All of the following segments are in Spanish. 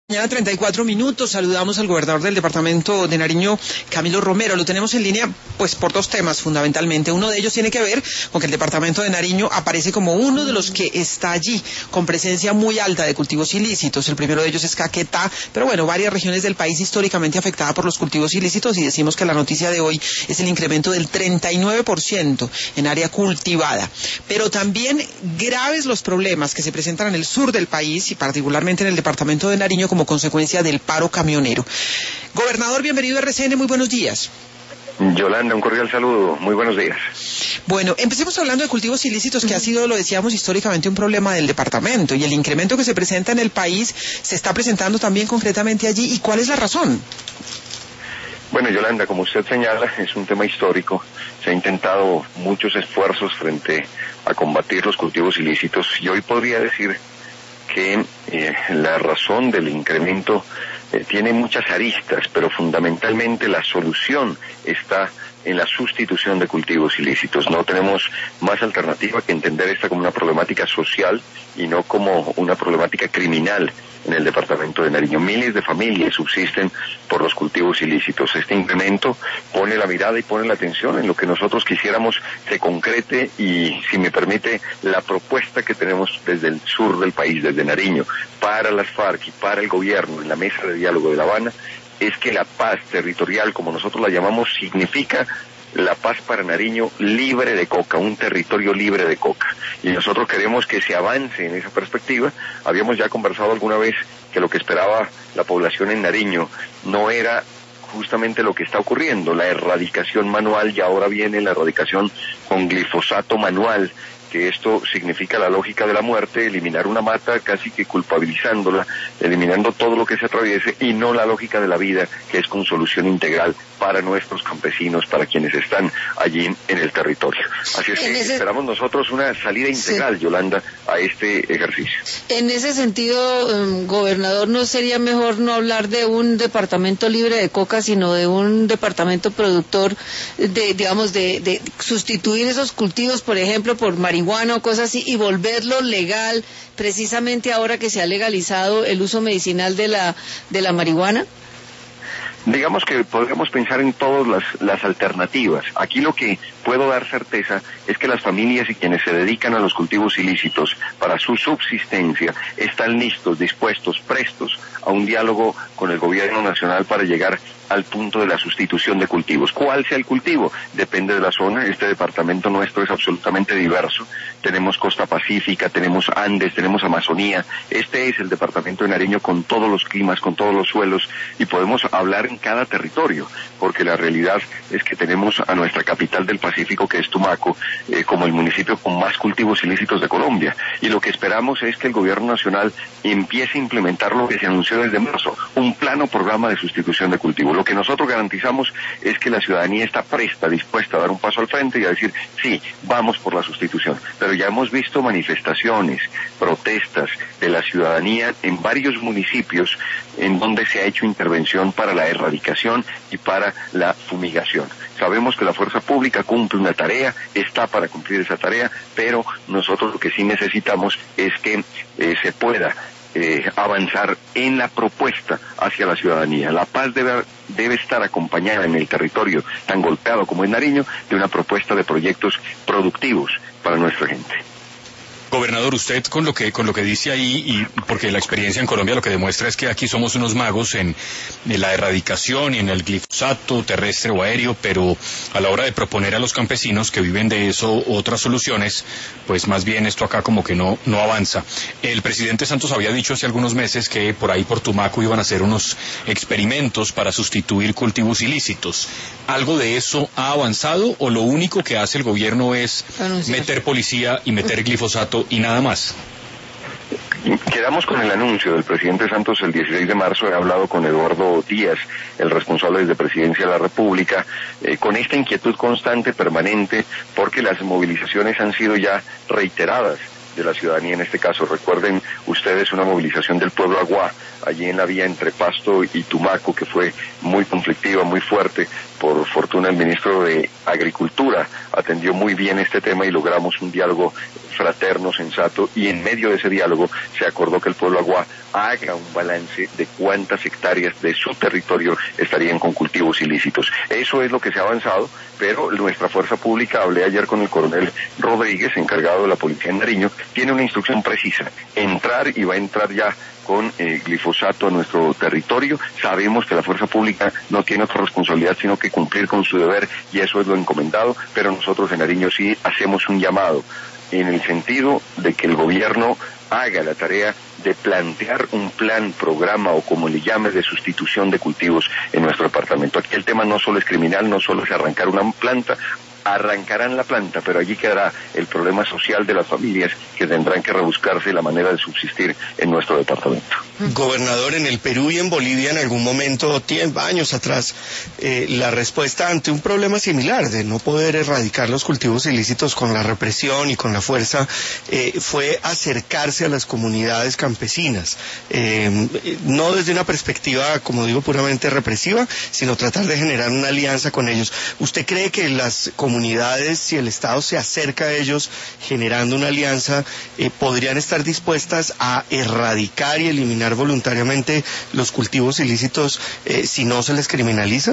Mañana 34 minutos, saludamos al gobernador del departamento de Nariño, Camilo Romero. Lo tenemos en línea pues por dos temas fundamentalmente. Uno de ellos tiene que ver con que el departamento de Nariño aparece como uno de los que está allí con presencia muy alta de cultivos ilícitos. El primero de ellos es Caquetá, pero bueno, varias regiones del país históricamente afectadas por los cultivos ilícitos, y decimos que la noticia de hoy es el incremento del 39% en área cultivada. Pero también graves los problemas que se presentan en el sur del país y particularmente en el departamento de Nariño como consecuencia del paro camionero. Gobernador, bienvenido a RCN, muy buenos días. Yolanda, un cordial saludo, muy buenos días. Bueno, empecemos hablando de cultivos ilícitos, que ha sido, lo decíamos, históricamente un problema del departamento, y el incremento que se presenta en el país se está presentando también concretamente allí. ¿Y cuál es la razón? Bueno, Yolanda, como usted señala, es un tema histórico. Se ha intentado muchos esfuerzos frente a combatir los cultivos ilícitos, y hoy podría decir que la razón del incremento tiene muchas aristas, pero fundamentalmente la solución está en la sustitución de cultivos ilícitos. No tenemos más alternativa que entender esta como una problemática social y no como una problemática criminal en el departamento de Nariño. Miles de familias subsisten por los cultivos ilícitos. Este incremento pone la mirada y pone la atención en lo que nosotros quisiéramos se concrete, y, si me permite, la propuesta que tenemos desde el sur del país, desde Nariño, para las FARC y para el gobierno en la mesa de diálogo de La Habana, es que la paz territorial, como nosotros la llamamos, significa la paz para Nariño libre de coca, un territorio libre de coca. Y nosotros queremos que se avance en esa perspectiva. Habíamos ya conversado alguna vez que lo que esperaba la población en Nariño no era justamente lo que está ocurriendo, la erradicación manual, y ahora viene la erradicación con glifosato manual, que esto significa la lógica de la muerte, eliminar una mata casi que culpabilizándola, eliminando todo lo que se atraviese, y no la lógica de la vida, que es con solución integral para nuestros campesinos, para quienes están allí en el territorio. Así es que esperamos nosotros una salida integral, sí, Yolanda, a este ejercicio. En ese sentido, gobernador, ¿no sería mejor no hablar de un departamento libre de coca, sino de un departamento productor, de sustituir esos cultivos, por ejemplo, por marihuana o cosas así, y volverlo legal, precisamente ahora que se ha legalizado el uso medicinal de la marihuana? Digamos que podríamos pensar en todas las alternativas. Aquí lo que puedo dar certeza es que las familias y quienes se dedican a los cultivos ilícitos para su subsistencia están listos, dispuestos, prestos a un diálogo con el gobierno nacional para llegar al punto de la sustitución de cultivos. ¿Cuál sea el cultivo? Depende de la zona. Este departamento nuestro es absolutamente diverso. Tenemos costa pacífica, tenemos Andes, tenemos Amazonía. Este es el departamento de Nariño con todos los climas, con todos los suelos, y podemos hablar en cada territorio, porque la realidad es que tenemos a nuestra capital del Pacífico, que es Tumaco, como el municipio con más cultivos ilícitos de Colombia. Y lo que esperamos es que el gobierno nacional empiece a implementar lo que se anunció desde marzo, un plan o programa de sustitución de cultivos. Lo que nosotros garantizamos es que la ciudadanía está presta, dispuesta a dar un paso al frente y a decir, sí, vamos por la sustitución. Pero ya hemos visto manifestaciones, protestas de la ciudadanía en varios municipios en donde se ha hecho intervención para la erradicación y para la fumigación. Sabemos que la fuerza pública cumple una tarea, está para cumplir esa tarea, pero nosotros lo que sí necesitamos es que se pueda avanzar en la propuesta hacia la ciudadanía. La paz debe estar acompañada en el territorio tan golpeado como en Nariño de una propuesta de proyectos productivos para nuestra gente. Gobernador, usted con lo que dice ahí, y porque la experiencia en Colombia lo que demuestra es que aquí somos unos magos en la erradicación y en el glifosato terrestre o aéreo, pero a la hora de proponer a los campesinos que viven de eso otras soluciones, pues más bien esto acá como que no avanza. El presidente Santos había dicho hace algunos meses que por ahí por Tumaco iban a hacer unos experimentos para sustituir cultivos ilícitos. ¿Algo de eso ha avanzado, o lo único que hace el gobierno es meter policía y meter glifosato y nada más? Quedamos con el anuncio del presidente Santos el 16 de marzo. He hablado con Eduardo Díaz, el responsable de Presidencia de la República, con esta inquietud constante, permanente, porque las movilizaciones han sido ya reiteradas de la ciudadanía en este caso. Recuerden ustedes una movilización del pueblo Aguá allí en la vía entre Pasto y Tumaco, que fue muy conflictiva, muy fuerte. Por fortuna el ministro de Agricultura atendió muy bien este tema y logramos un diálogo fraterno, sensato, y en medio de ese diálogo se acordó que el Pueblo Aguá haga un balance de cuántas hectáreas de su territorio estarían con cultivos ilícitos. Eso es lo que se ha avanzado, pero nuestra fuerza pública, hablé ayer con el coronel Rodríguez, encargado de la policía en Nariño, tiene una instrucción precisa: entrar, y va a entrar ya con glifosato a nuestro territorio. Sabemos que la fuerza pública no tiene otra responsabilidad sino que cumplir con su deber, y eso es lo encomendado, pero nosotros en Nariño sí hacemos un llamado en el sentido de que el gobierno haga la tarea de plantear un plan, programa o como le llame, de sustitución de cultivos en nuestro departamento. Aquí el tema no solo es criminal, no solo es arrancar una planta. Arrancarán la planta, pero allí quedará el problema social de las familias que tendrán que rebuscarse la manera de subsistir en nuestro departamento. Gobernador, en el Perú y en Bolivia en algún momento, años atrás, la respuesta ante un problema similar de no poder erradicar los cultivos ilícitos con la represión y con la fuerza fue acercarse a las comunidades campesinas, no desde una perspectiva, como digo, puramente represiva, sino tratar de generar una alianza con ellos. ¿Usted cree que las comunidades, si el Estado se acerca a ellos generando una alianza, podrían estar dispuestas a erradicar y eliminar voluntariamente los cultivos ilícitos si no se les criminaliza?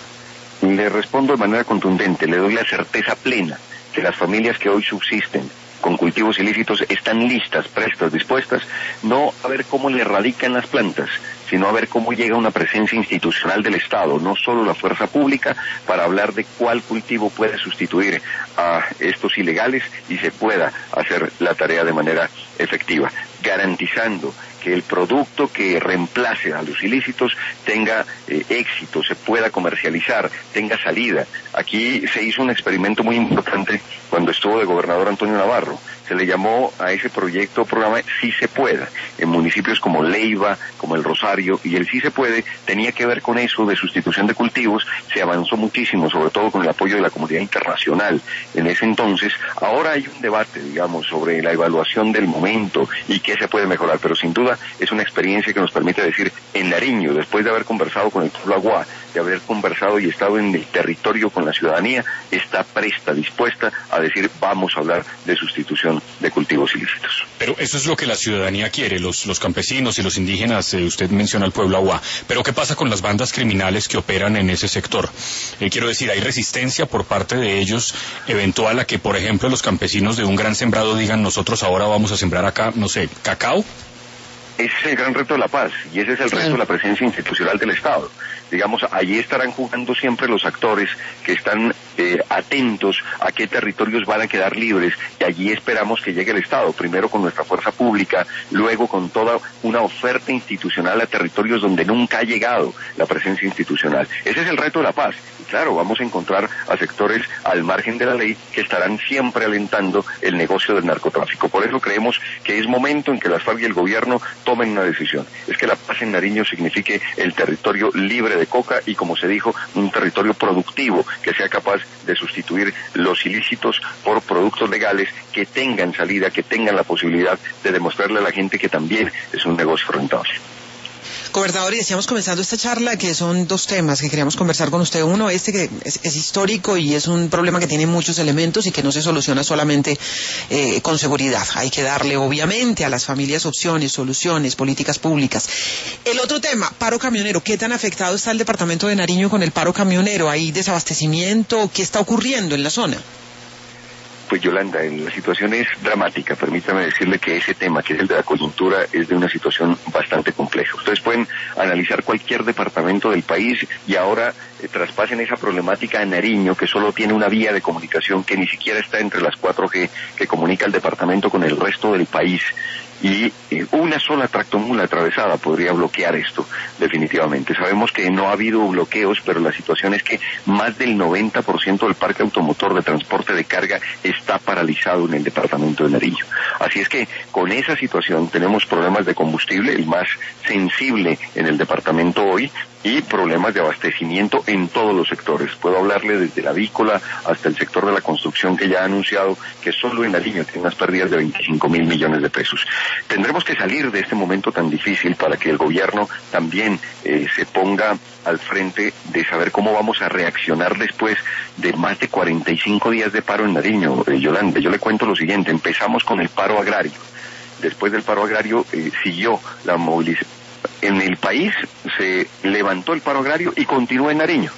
Le respondo de manera contundente, le doy la certeza plena que las familias que hoy subsisten con cultivos ilícitos están listas, prestas, dispuestas, no a ver cómo le erradican las plantas, sino a ver cómo llega una presencia institucional del Estado, no solo la fuerza pública, para hablar de cuál cultivo puede sustituir a estos ilegales y se pueda hacer la tarea de manera efectiva, garantizando que el producto que reemplace a los ilícitos tenga éxito, se pueda comercializar, tenga salida. Aquí se hizo un experimento muy importante cuando estuvo de gobernador Antonio Navarro. Se le llamó a ese proyecto, programa Sí se pueda, en municipios como Leiva, como El Rosario, y el Sí se puede tenía que ver con eso de sustitución de cultivos. Se avanzó muchísimo, sobre todo con el apoyo de la comunidad internacional en ese entonces. Ahora hay un debate, digamos, sobre la evaluación del momento y qué se puede mejorar, pero sin duda es una experiencia que nos permite decir, en Nariño, después de haber conversado con el pueblo Aguá, de haber conversado y estado en el territorio con la ciudadanía, está presta, dispuesta a decir, vamos a hablar de sustitución de cultivos ilícitos. Pero eso es lo que la ciudadanía quiere, los campesinos y los indígenas, usted menciona al pueblo Aguá, pero ¿qué pasa con las bandas criminales que operan en ese sector? Quiero decir, ¿hay resistencia por parte de ellos eventual a que, por ejemplo, los campesinos de un gran sembrado digan, nosotros ahora vamos a sembrar acá, no sé, cacao? Ese es el gran reto de la paz, y ese es el reto de la presencia institucional del Estado. Digamos, allí estarán jugando siempre los actores que están atentos a qué territorios van a quedar libres, y allí esperamos que llegue el Estado, primero con nuestra fuerza pública, luego con toda una oferta institucional a territorios donde nunca ha llegado la presencia institucional. Ese es el reto de la paz. Y claro, vamos a encontrar a sectores al margen de la ley que estarán siempre alentando el negocio del narcotráfico. Por eso creemos que es momento en que las FARC y el gobierno tomen una decisión. Es que la paz en Nariño signifique el territorio libre de coca y, como se dijo, un territorio productivo que sea capaz de sustituir los ilícitos por productos legales que tengan salida, que tengan la posibilidad de demostrarle a la gente que también es un negocio rentable. Gobernador, y decíamos comenzando esta charla que son dos temas que queríamos conversar con usted. Uno, que es histórico y es un problema que tiene muchos elementos y que no se soluciona solamente con seguridad. Hay que darle, obviamente, a las familias opciones, soluciones, políticas públicas. El otro tema, paro camionero. ¿Qué tan afectado está el departamento de Nariño con el paro camionero? ¿Hay desabastecimiento? ¿Qué está ocurriendo en la zona? Pues Yolanda, la situación es dramática. Permítame decirle que ese tema, que es el de la coyuntura, es de una situación bastante compleja. Ustedes pueden analizar cualquier departamento del país y ahora traspasen esa problemática a Nariño, que solo tiene una vía de comunicación que ni siquiera está entre las 4G que comunica el departamento con el resto del país. Y una sola tractomula atravesada podría bloquear esto, definitivamente. Sabemos que no ha habido bloqueos, pero la situación es que más del 90% del parque automotor de transporte de carga está paralizado en el departamento de Nariño. Así es que con esa situación tenemos problemas de combustible, el más sensible en el departamento hoy, y problemas de abastecimiento en todos los sectores. Puedo hablarle desde la avícola hasta el sector de la construcción, que ya ha anunciado que solo en Nariño tiene unas pérdidas de 25.000 millones de pesos. Tendremos que salir de este momento tan difícil para que el gobierno también se ponga al frente de saber cómo vamos a reaccionar después de más de 45 días de paro en Nariño. Yolanda, yo le cuento lo siguiente: empezamos con el paro agrario. Después del paro agrario siguió la movilización. En el país se levantó el paro agrario y continuó en Nariño.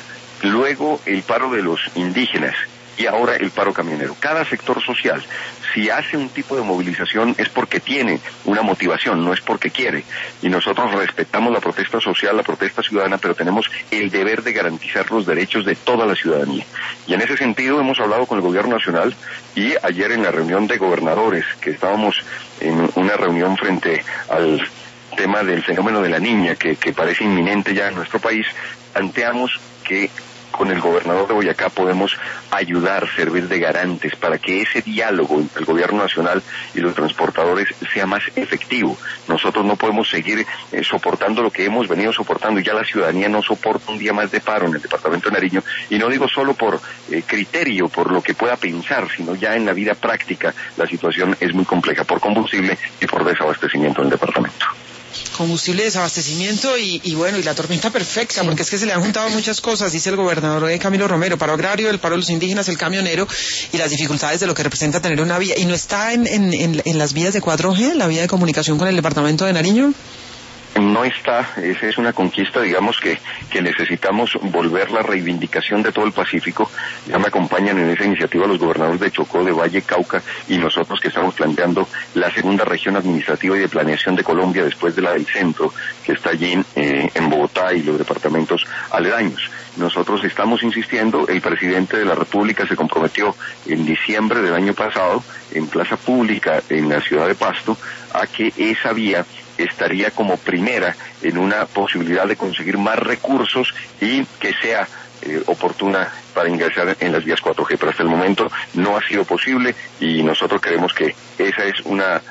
Luego el paro de los indígenas y ahora el paro camionero. Cada sector social, si hace un tipo de movilización, es porque tiene una motivación, no es porque quiere. Y nosotros respetamos la protesta social, la protesta ciudadana, pero tenemos el deber de garantizar los derechos de toda la ciudadanía. Y en ese sentido hemos hablado con el gobierno nacional, y ayer en la reunión de gobernadores, que estábamos en una reunión frente al tema del fenómeno de la niña, que parece inminente ya en nuestro país, planteamos que con el gobernador de Boyacá podemos ayudar, servir de garantes para que ese diálogo entre el gobierno nacional y los transportadores sea más efectivo. Nosotros no podemos seguir soportando lo que hemos venido soportando, y ya la ciudadanía no soporta un día más de paro en el departamento de Nariño, y no digo solo por criterio, por lo que pueda pensar, sino ya en la vida práctica la situación es muy compleja por combustible y por desabastecimiento en el departamento. Combustible, desabastecimiento y bueno, y la tormenta perfecta, porque es que se le han juntado muchas cosas, dice el gobernador Camilo Romero: paro agrario, el paro de los indígenas, el camionero y las dificultades de lo que representa tener una vía. ¿Y no está en las vías de 4G, la vía de comunicación con el departamento de Nariño? No está, esa es una conquista, digamos, que necesitamos volver la reivindicación de todo el Pacífico. Ya me acompañan en esa iniciativa los gobernadores de Chocó, de Valle, Cauca, y nosotros que estamos planteando la segunda región administrativa y de planeación de Colombia después de la del centro, que está allí en Bogotá y los departamentos aledaños. Nosotros estamos insistiendo, el presidente de la República se comprometió en diciembre del año pasado, en plaza pública en la ciudad de Pasto, a que esa vía estaría como primera en una posibilidad de conseguir más recursos y que sea oportuna para ingresar en las vías 4G, pero hasta el momento no ha sido posible, y nosotros creemos que esa es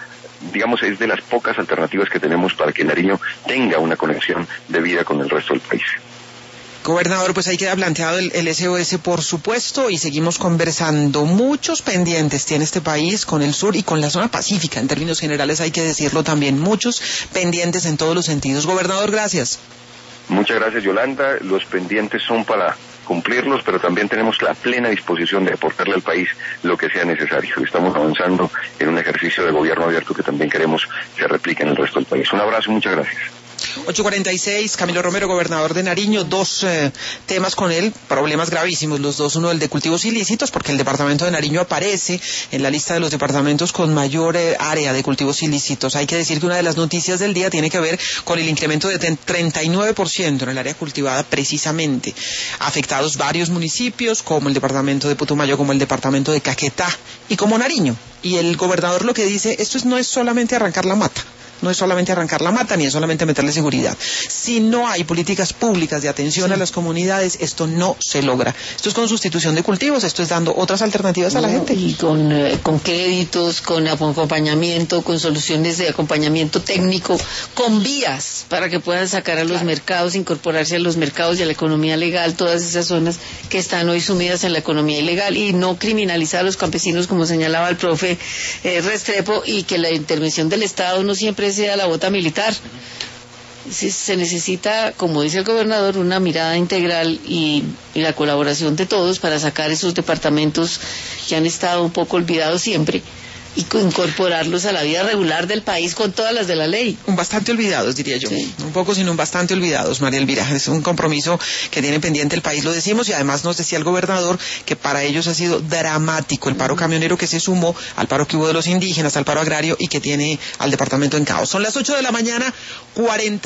es de las pocas alternativas que tenemos para que Nariño tenga una conexión de vida con el resto del país. Gobernador, pues ahí queda planteado el SOS, por supuesto, y seguimos conversando. Muchos pendientes tiene este país con el sur y con la zona pacífica, en términos generales hay que decirlo también, muchos pendientes en todos los sentidos. Gobernador, gracias. Muchas gracias, Yolanda. Los pendientes son para cumplirlos, pero también tenemos la plena disposición de aportarle al país lo que sea necesario. Estamos avanzando en un ejercicio de gobierno abierto que también queremos se replique en el resto del país. Un abrazo y muchas gracias. 8:46, Camilo Romero, gobernador de Nariño, dos temas con él, problemas gravísimos los dos, uno el de cultivos ilícitos, porque el departamento de Nariño aparece en la lista de los departamentos con mayor área de cultivos ilícitos. Hay que decir que una de las noticias del día tiene que ver con el incremento de 39% en el área cultivada precisamente. Afectados varios municipios, como el departamento de Putumayo, como el departamento de Caquetá y como Nariño. Y el gobernador lo que dice, esto no es solamente arrancar la mata. No es solamente arrancar la mata, ni es solamente meterle seguridad. Si no hay políticas públicas de atención a las comunidades, esto no se logra. Esto es con sustitución de cultivos, esto es dando otras alternativas a la gente. Y con créditos, con acompañamiento, con soluciones de acompañamiento técnico, con vías para que puedan sacar a los mercados, incorporarse a los mercados y a la economía legal, todas esas zonas que están hoy sumidas en la economía ilegal, y no criminalizar a los campesinos, como señalaba el profe Restrepo, y que la intervención del Estado no siempre sea la bota militar. Se necesita, como dice el gobernador, una mirada integral y la colaboración de todos para sacar esos departamentos que han estado un poco olvidados siempre y incorporarlos a la vida regular del país con todas las de la ley. Bastante olvidados, diría yo. Sí. Un poco, sino bastante olvidados, María Elvira. Es un compromiso que tiene pendiente el país, lo decimos, y además nos decía el gobernador que para ellos ha sido dramático el paro camionero, que se sumó al paro que hubo de los indígenas, al paro agrario, y que tiene al departamento en caos. Son las 8 de la mañana, 40